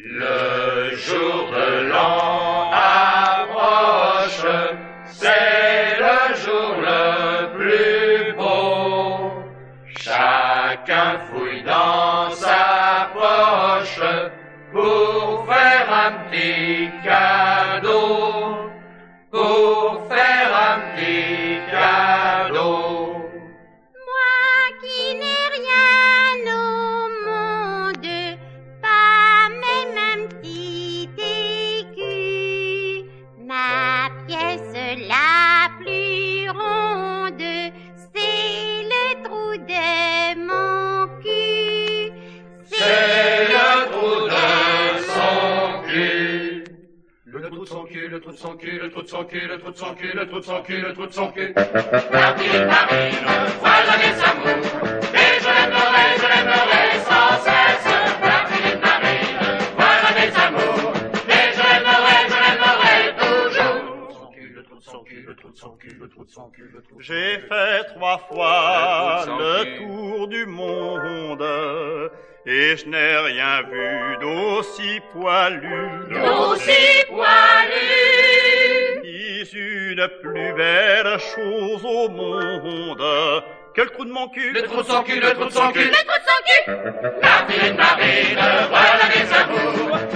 Le jour de l'an approche, c'est le jour le plus beau. Chacun fouille dans sa poche pour faire un petit cadeau, pour faire un petit cadeau. Moi qui n'ai rien au monde, pas même un petit écu, ma pièce la plus ronde, c'est le trou de mon cul. C'est le trou de son cul. Le trou de son cul, le trou de son cul, le trou de son cul, le trou de son cul, le trou de son cul, le trou de son cul. Martine, Marine, voilà mes amours, et je l'aimerai sans cesse. Martine, Marine, voilà mes amours, et je l'aimerai toujours. Le trou de son cul, le trou de son cul, le trou de son cul, le trou de son cul. J'ai fait 3 fois le tour du monde et je n'ai rien vu d'aussi poilu. D'aussi poilu. Ni une plus belle chose au monde que le trou de mon cul. Le trou de son cul, le trou de son cul. Le trou de son cul. Martine, Marine, voilà mes amours,